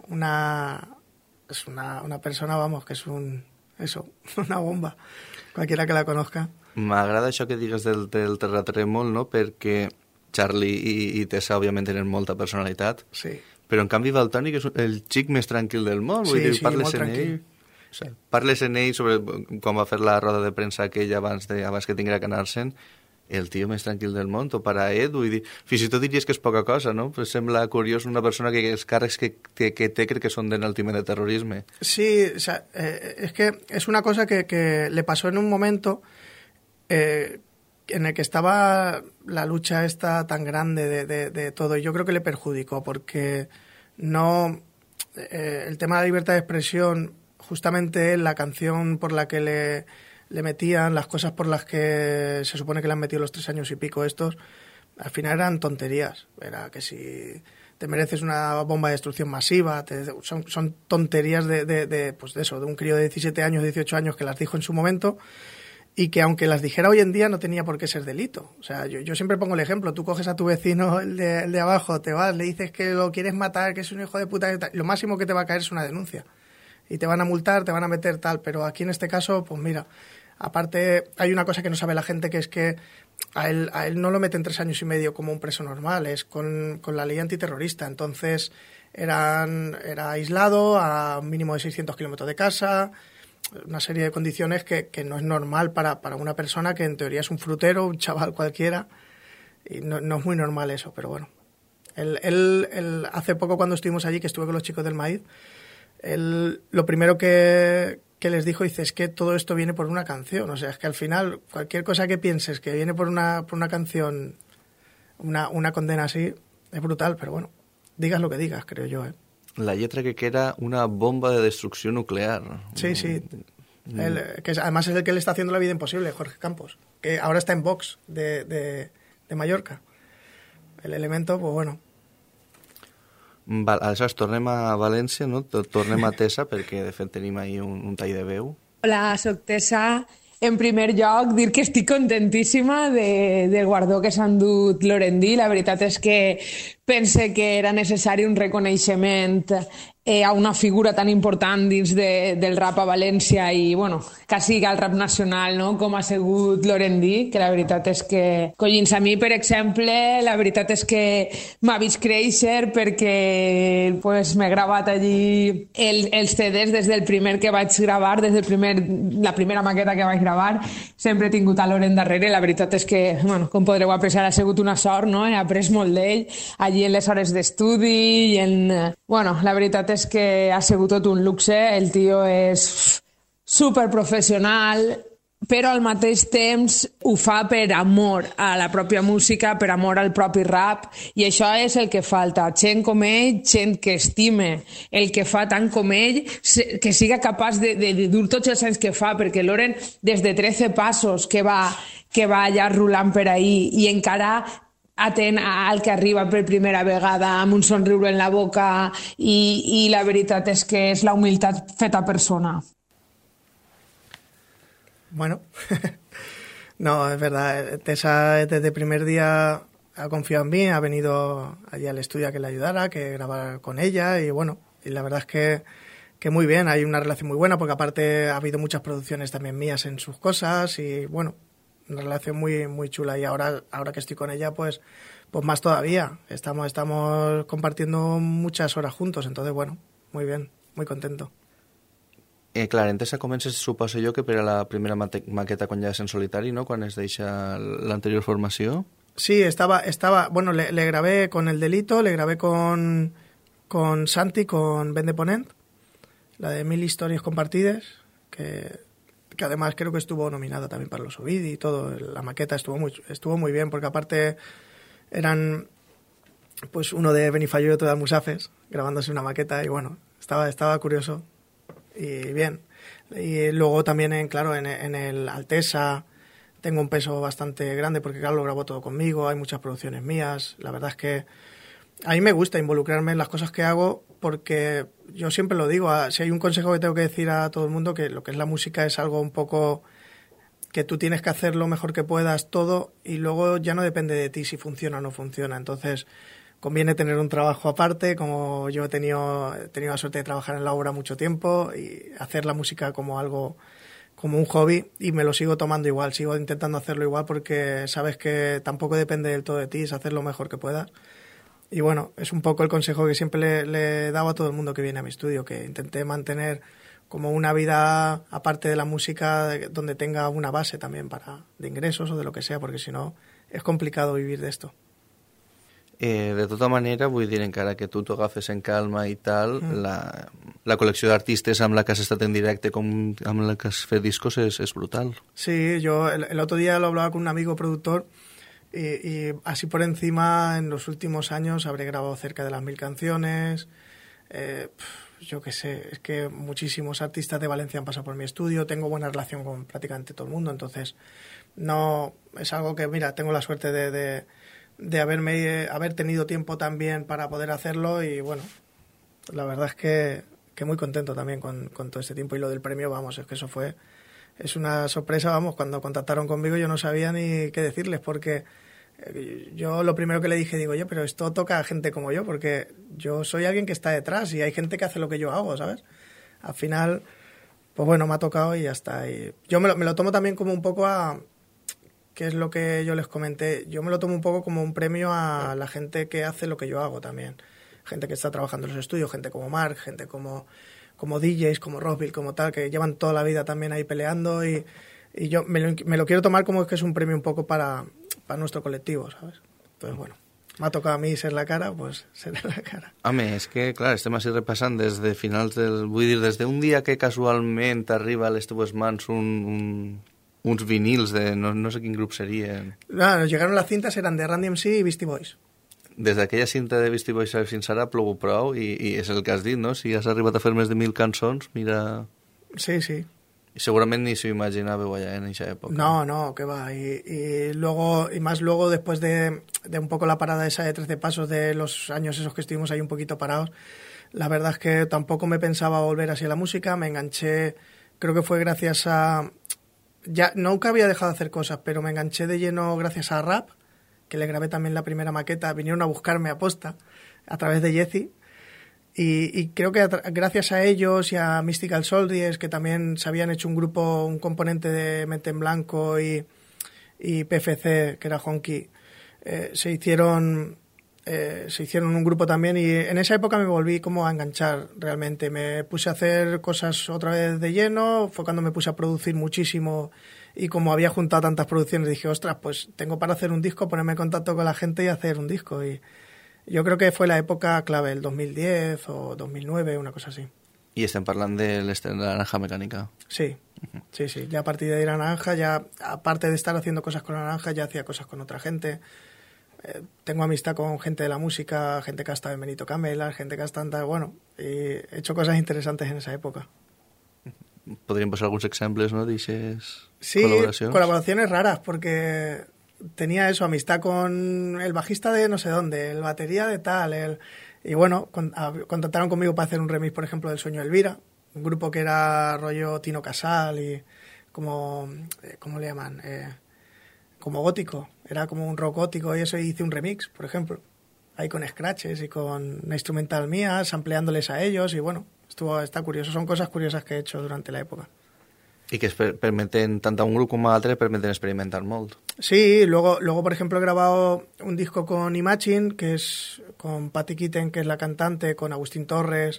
persona, vamos, que es una bomba. Qualquiera que la conozca. M'agrada això que digues del terratrèmol, no? Perquè Charlie i Tessa, òbviament, tenen molta personalitat. Sí. Però, en canvi, Valtònic és el xic més tranquil del món. Sí, sí, molt tranquil. Parles en ell sobre quan va fer la roda de premsa aquella abans que tinguera que anar-se'n. El tio més tranquil del món, o per a ell, vull dir, fins i tot diries que és poca cosa, no? Però sembla curiós una persona que els càrrecs que té crec que són d'enaltiment de terrorisme. Sí, o sea, es que es una cosa que le pasó en un momento en el que estaba la lucha esta tan grande de todo, y yo creo que le perjudicó, porque no el tema de la libertad de expresión, justamente la canción por la que le metían, las cosas por las que se supone que le han metido los 3 años y pico estos, al final eran tonterías. Era que si te mereces una bomba de destrucción masiva, son tonterías pues de eso, de un crío de 17 años, 18 años que las dijo en su momento, y que aunque las dijera hoy en día no tenía por qué ser delito. O sea, yo siempre pongo el ejemplo, tú coges a tu vecino, el de abajo, te vas, le dices que lo quieres matar, que es un hijo de puta, lo máximo que te va a caer es una denuncia. Y te van a multar, te van a meter tal, pero aquí en este caso, pues mira, aparte hay una cosa que no sabe la gente, que es que a él no lo meten 3 años y medio como un preso normal, es con la ley antiterrorista. Entonces era aislado a un mínimo de 600 kilómetros de casa, una serie de condiciones que no es normal para una persona que en teoría es un frutero, un chaval cualquiera, y no es muy normal eso, pero bueno. Él hace poco, cuando estuvimos allí, que estuve con los chicos del Maíz, lo primero que les dijo, dice, es que todo esto viene por una canción. O sea, es que al final cualquier cosa que pienses que viene por una canción, una condena así, es brutal, pero bueno, digas lo que digas, creo yo, ¿eh? La lletra que era una bomba de destrucción nuclear. Sí, sí. Que además es el que le está haciendo la vida imposible, Jorge Campos, que ahora está en Vox de Mallorca. El elemento, pues bueno. Val, aleshores tornem a València, no? Tornem a Tessa, perquè de fet tenim ahí un tall de veu. Hola, soc Tessa. En primer lloc, dir que estic contentíssima del guardó que s'ha endut Lorendi. La veritat és que pense que era necessari un reconeixement a una figura tan important dins del rap a València i, bueno, quasi al rap nacional, no?, com ha sigut Lorendi, que la veritat és que, collins, a mi, per exemple, la veritat és que m'ha vist créixer perquè pues, m'he gravat allí els CDs des del primer que vaig gravar, la primera maqueta que vaig gravar, sempre he tingut a Loren darrere. La veritat és que, bueno, com podreu apreciar, ha sigut una sort, no?, he après molt d'ell, allí en les hores d'estudi i bueno, la veritat és que ha sigut tot un luxe. El tio és superprofessional, però al mateix temps ho fa per amor a la pròpia música, per amor al propi rap, i això és el que falta. Gent com ell, gent que estime el que fa tant com ell, que siga capaç de dur tots els anys que fa, perquè Loren, des de 13 passos que va allà rulant per ahí, i encara atent al que arriba per primera vegada amb un somriure en la boca, i la veritat és que és la humilitat feta persona. Bueno, no, es verdad. Tessa desde el primer día ha confiado en mí, ha venido allí al estudio a que le ayudara, que grabara con ella, y bueno, y la verdad es que muy bien, hay una relación muy buena, porque aparte ha habido muchas producciones también mías en sus cosas, y bueno, una relación muy, muy chula, y ahora que estoy con ella, pues más todavía. Estamos compartiendo muchas horas juntos, entonces bueno, muy bien, muy contento. Clar, en Tessa comences, suposo jo, que per a la primera maqueta quan ja és en solitari, no?, quan es deixa l'anterior formació. Sí, estaba bueno, le grabé con El Delito, le grabé con Santi, con Ben de Ponent, la de 1000 historias compartidas, que además creo que estuvo nominada también para los Ovidi y todo. La maqueta estuvo muy bien, porque aparte eran pues uno de Benifayó y otro de Almusafes, grabándose una maqueta, y bueno, estaba curioso. Y bien, y luego también en el Altesa tengo un peso bastante grande, porque claro, lo grabo todo conmigo, hay muchas producciones mías. La verdad es que a mí me gusta involucrarme en las cosas que hago, porque yo siempre lo digo, si hay un consejo que tengo que decir a todo el mundo, que lo que es la música es algo un poco que tú tienes que hacer lo mejor que puedas todo, y luego ya no depende de ti si funciona o no funciona. Entonces conviene tener un trabajo aparte, como yo he tenido la suerte de trabajar en la obra mucho tiempo, y hacer la música como algo, como un hobby, y me lo sigo tomando igual, sigo intentando hacerlo igual, porque sabes que tampoco depende del todo de ti, es hacer lo mejor que puedas. Y bueno, es un poco el consejo que siempre le he dado a todo el mundo que viene a mi estudio, que intenté mantener como una vida aparte de la música, donde tenga una base también de ingresos o de lo que sea, porque si no es complicado vivir de esto. De tota manera, vull dir, encara que tu t'ho agafes en calma i tal, la col·lecció d'artistes amb la que has estat en directe com amb la que has fet discos és brutal. Sí, yo el otro día lo hablaba con un amigo productor, y así por encima, en los últimos años habré grabado cerca de las 1000 canciones. Yo qué sé, es que muchísimos artistas de Valencia han pasado por mi estudio, tengo buena relación con prácticamente todo el mundo, entonces no es algo que, mira, tengo la suerte de haber tenido tiempo también para poder hacerlo, y bueno, la verdad es que muy contento también con todo este tiempo. Y lo del premio, vamos, es que es una sorpresa, vamos, cuando contactaron conmigo yo no sabía ni qué decirles, porque yo lo primero que le dije, digo, oye, pero esto toca a gente como yo, porque yo soy alguien que está detrás y hay gente que hace lo que yo hago, ¿sabes? Al final, pues bueno, me ha tocado y ya está. Y yo me lo tomo también como un poco que es lo que yo les comenté, yo me lo tomo un poco como un premio a la gente que hace lo que yo hago también. Gente que está trabajando en los estudios, gente como Mark, gente como DJs, como Rockville, como tal, que llevan toda la vida también ahí peleando, y yo me lo quiero tomar como que es un premio un poco para nuestro colectivo, ¿sabes? Entonces, bueno, m'ha tocat a mi ser la cara, pues seré la cara. Home, és que, clar, estem així repassant des de finals vull dir, des d'un dia que casualment arriba a les teves mans uns vinils de no sé quin grup serien. No, nos llegaron las cintas, eran de Randy MC y Beastie Boys. Des d'aquella cinta de Beastie Boys fins ara plou prou, i és el que has dit, no? Si has arribat a fer més de 1000 cançons, mira... Sí, sí. Y seguramente ni se imaginaba allá en esa época. No, que va. Y luego, y más luego, después de un poco la parada esa de 13 pasos, de los años esos que estuvimos ahí un poquito parados, la verdad es que tampoco me pensaba volver así a la música. Me enganché, creo que fue gracias a... Ya nunca había dejado de hacer cosas, pero me enganché de lleno gracias a Rap, que le grabé también la primera maqueta. Vinieron a buscarme a posta a través de Jesse. Y creo que gracias a ellos y a Mystical Soldiers, que también se habían hecho un componente de Mente en Blanco y PFC, que era Honky, se hicieron un grupo también, y en esa época me volví como a enganchar realmente. Me puse a hacer cosas otra vez de lleno, fue cuando me puse a producir muchísimo, y como había juntado tantas producciones dije, ostras, pues tengo para hacer un disco, ponerme en contacto con la gente y hacer un disco. Y yo creo que fue la época clave, el 2010 o 2009, una cosa así. I estem parlant de la Naranja Mecànica. Sí. Sí, sí, ya a partir de ir a Naranja, ya aparte de estar haciendo cosas con Naranja, ya hacía cosas con otra gente. Tengo amistad con gente de la música, gente que ha estado en Benito Camela, gente que ha estado, bueno, y he hecho cosas interesantes en esa época. Podríem posar alguns exemples, no?, d'aixes colaboraciones raras, porque tenía eso, amistad con el bajista de no sé dónde, el batería de tal, y bueno, contactaron conmigo para hacer un remix, por ejemplo, del Sueño de Elvira, un grupo que era rollo Tino Casal y como, ¿cómo le llaman? Como gótico, era como un rock gótico y eso, y hice un remix, por ejemplo, ahí con scratches y con una instrumental mía, sampleándoles a ellos, y bueno, está curioso, son cosas curiosas que he hecho durante la época. I que permeten, tant a un grup com a altre, permeten experimentar molt. Sí, luego por ejemplo he grabado un disco con Imagine, que es con Patti Kitten, que es la cantante, con Agustín Torres,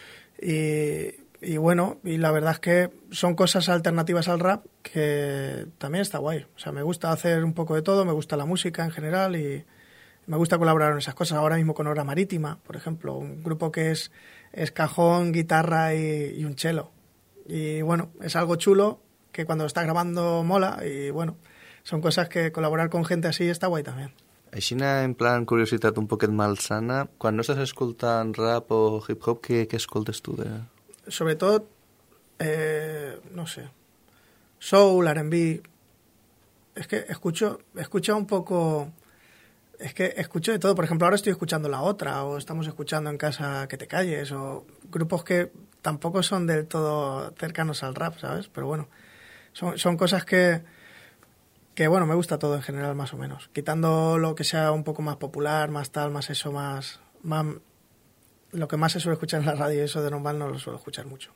y bueno, y la verdad es que son cosas alternativas al rap que también está guay. O sea, me gusta hacer un poco de todo, me gusta la música en general y me gusta colaborar en esas cosas. Ahora mismo con Hora Marítima, por ejemplo, un grupo que es cajón, guitarra y un cello. Y bueno, es algo chulo que cuando lo estás grabando mola y bueno, son cosas que colaborar con gente así está guay también. Així, en plan curiositat un poquet malsana, quan no estàs escoltant rap o hip-hop, què escoltes tu? Sobre todo, no sé, soul, R&B. Es que escucho un poco... Es que escucho de todo. Por ejemplo, ahora estoy escuchando La Otra, o estamos escuchando en casa Que te calles, o grupos que tampoco son del todo cercanos al rap, ¿sabes? Pero bueno, son cosas que bueno, me gusta todo en general, más o menos. Quitando lo que sea un poco más popular, más tal, más eso, más lo que más se suele escuchar en la radio, eso de normal no lo suelo escuchar mucho.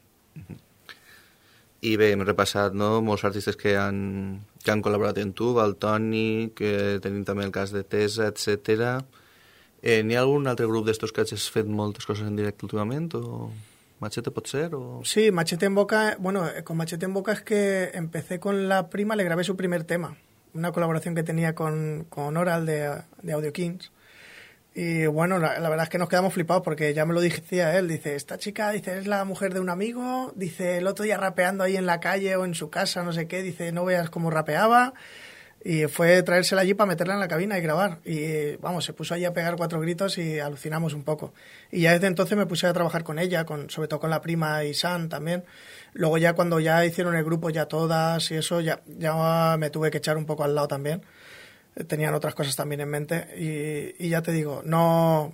I bé, hem repassat, no?, molts artistes que han col·laborat amb tu, Valtònic, que tenim també el cas de Tesa, etc. N'hi ha algun altre grup d'estos que has fet moltes coses en directe últimament, o Machete pot ser? O... Sí, Machete en Boca, bueno, con Machete en Boca es que empecé con la prima, le grabé su primer tema, una colaboración que tenía con Oral de Audio Kings. Y bueno, la verdad es que nos quedamos flipados porque ya me lo decía él, dice, esta chica, dice, es la mujer de un amigo, dice, el otro día rapeando ahí en la calle o en su casa, no sé qué, dice, no veas cómo rapeaba, y fue traérsela allí para meterla en la cabina y grabar, y vamos, se puso allí a pegar 4 gritos y alucinamos un poco. Y ya desde entonces me puse a trabajar con ella, sobre todo con la prima Isan también. Luego ya cuando ya hicieron el grupo ya todas y eso, ya me tuve que echar un poco al lado también. Tenían otras cosas también en mente y ya te digo, no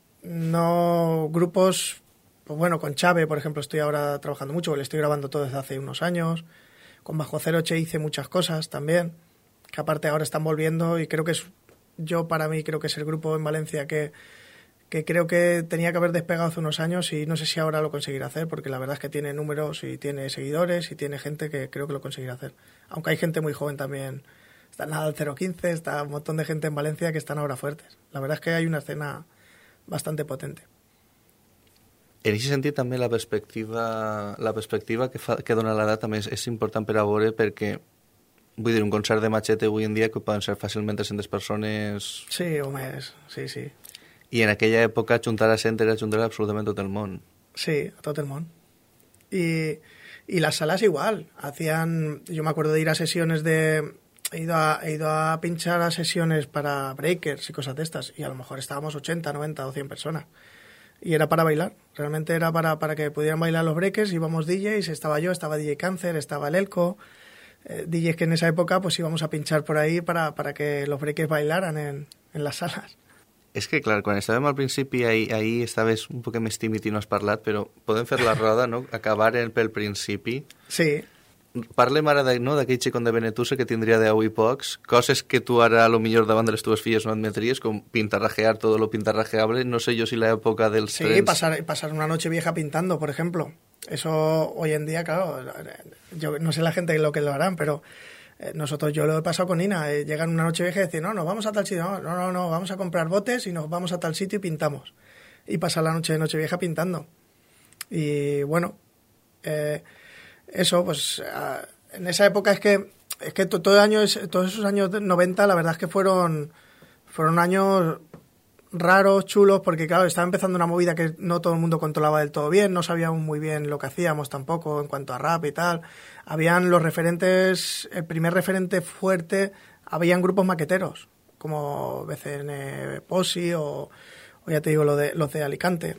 grupos, pues bueno, con Chave, por ejemplo, estoy ahora trabajando mucho, le estoy grabando todo desde hace unos años, con Bajo Cero Che hice muchas cosas también, que aparte ahora están volviendo y creo que para mí creo que es el grupo en Valencia que creo que tenía que haber despegado hace unos años y no sé si ahora lo conseguirá hacer, porque la verdad es que tiene números y tiene seguidores y tiene gente que creo que lo conseguirá hacer, aunque hay gente muy joven también. Está Nadal 015, está un montón de gente en Valencia que están ahora fuertes. La verdad es que hay una escena bastante potente. En aquest sentit també la perspectiva que dona l'edat també és important per a veure, perquè vull dir, un concert de Machete avui en dia que poden ser fàcilment 300 persones... Sí, home, sí. I en aquella època juntar a 100 era juntar absolutament tot el món. Sí, a tot el món. Y las salas igual. Yo me acuerdo de ir a sesiones He ido a pinchar a sesiones para breakers y cosas de estas y a lo mejor estábamos 80, 90 o 100 personas y era para bailar, realmente era para que pudieran bailar los breakers. Íbamos DJs, estaba yo, estaba DJ Cáncer, estaba el Elco, DJs que en esa época pues íbamos a pinchar por ahí para que los breakers bailaran en las salas. És que, clar, quan estàvem al principi, ahir estaves un poc més tímid i no has parlat, però podem fer la roda, no?, acabar pel principi. Sí. Parlem ara d'aquell xicon de Benetússer que tindria 10 i pocs, coses que tu ara, a lo millor, davant de les teves filles no admetries, com pintarrajear todo lo pintarrajeable. No sé yo si la época dels trens... Sí, pasar una noche vieja pintando, por ejemplo. Eso hoy en día, claro, yo no sé la gente lo que lo harán, pero nosotros, yo lo he pasado con Nina. Llegan una noche vieja y dicen, no, nos vamos a tal sitio, no, vamos a comprar botes y nos vamos a tal sitio y pintamos. Y pasar la noche vieja pintando. Y bueno... Eso, pues en esa época es que todos esos años 90 la verdad es que fueron años raros, chulos, porque claro, estaba empezando una movida que no todo el mundo controlaba del todo bien, no sabíamos muy bien lo que hacíamos tampoco en cuanto a rap y tal. Habían los referentes, el primer referente fuerte, habían grupos maqueteros, como BCN Posi o ya te digo, los de Alicante.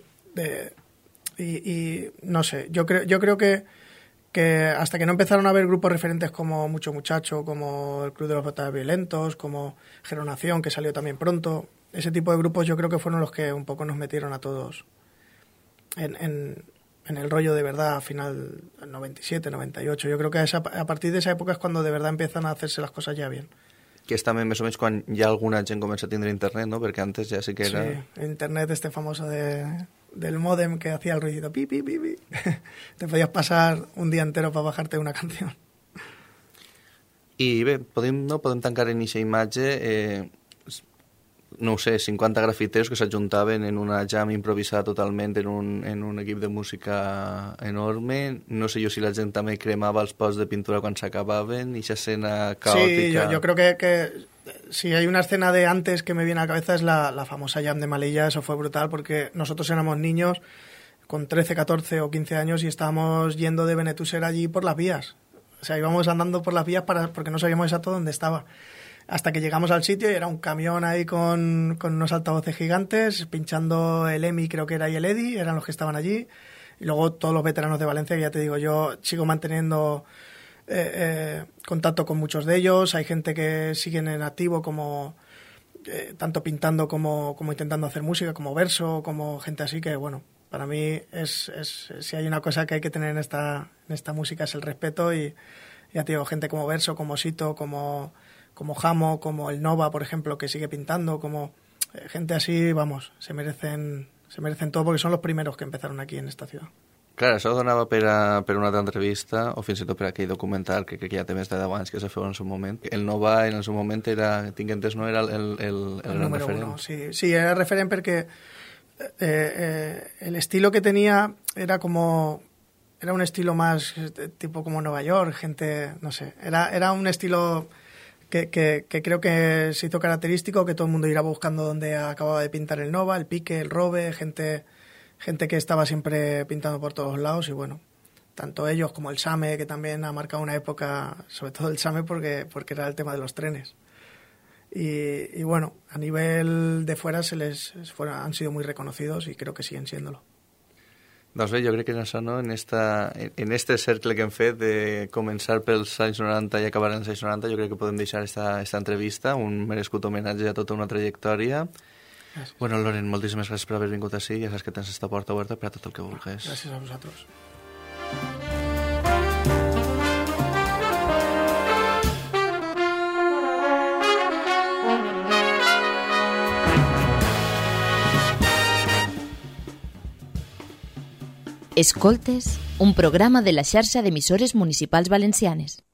Y no sé, yo creo que hasta que no empezaron a haber grupos referentes como Mucho Muchacho, como el Club de los Poetas Violentos, como Geronación, que salió también pronto, ese tipo de grupos yo creo que fueron los que un poco nos metieron a todos en el rollo de verdad a final 97, 98. Yo creo que a partir de esa época es cuando de verdad empiezan a hacerse las cosas ya bien. Que és també més o menys quan ja alguna gent comença a tindre internet, ¿no? Perquè antes ja sí que era... Sí, internet famoso del módem que hacía el ruidito pi, pi, pi, pi. Te podías pasar un día entero para bajarte una canción. I bé, podem tancar en aquesta imatge, no ho sé, 50 grafiteros que s'ajuntaven en una jam improvisada totalment en un equip de música enorme. No sé jo si la gent també cremava els pots de pintura quan s'acabaven, i esa escena caótica. Sí, yo creo que si hay una escena de antes que me viene a la cabeza es la famosa jam de Melilla. Eso fue brutal porque nosotros éramos niños con 13, 14 o 15 años y estábamos yendo de Benetúser allí por las vías. O sea, íbamos andando por las vías porque no sabíamos exacto dónde estaba. Hasta que llegamos al sitio y era un camión ahí con unos altavoces gigantes, pinchando el EMI, creo que era, y el EDI, eran los que estaban allí. Y luego todos los veteranos de Valencia, que ya te digo, yo sigo manteniendo contacto con muchos de ellos. Hay gente que siguen en activo, como tanto pintando como intentando hacer música, como Verso, como gente así, que bueno, para mí si hay una cosa que hay que tener en esta música es el respeto. Y ya te digo, gente como Verso, como Sito, como Jamo, como el Nova, por ejemplo, que sigue pintando, como gente así, vamos, se merecen todo porque son los primeros que empezaron aquí en esta ciudad. Clar, això donava per una altra entrevista, o fins i tot per aquell documental que crec que ja té més de 10 anys que se feu en el seu moment. El Nova en el seu moment era, tinc entès, no era el gran referent. Uno, sí, era referent perquè el estilo que tenía era un estilo más tipo como Nueva York, gente, no sé, era un estilo que creo que se hizo característico, que todo el mundo irá buscando donde acababa de pintar el Nova, el Pique, el Robe, gente que estaba siempre pintando por todos lados. Y bueno, tanto ellos como el Same, que también ha marcado una época, sobre todo el Same porque era el tema de los trenes. Y bueno, a nivel de fuera han sido muy reconocidos y creo que siguen siéndolo. Doncs bé, jo crec que en això, no? En este cercle que hem fet de començar pels anys 90 i acabar en els anys 90, jo crec que podem deixar esta entrevista, un merescut homenatge a tota una trajectòria. Gràcies. Bueno, Loren, moltíssimes gràcies per haver vingut ací, ja saps que tens esta porta oberta per a tot el que vulguis. Gràcies a vosaltres. Escoltes, un programa de la xarxa d'emissores municipals valencianes.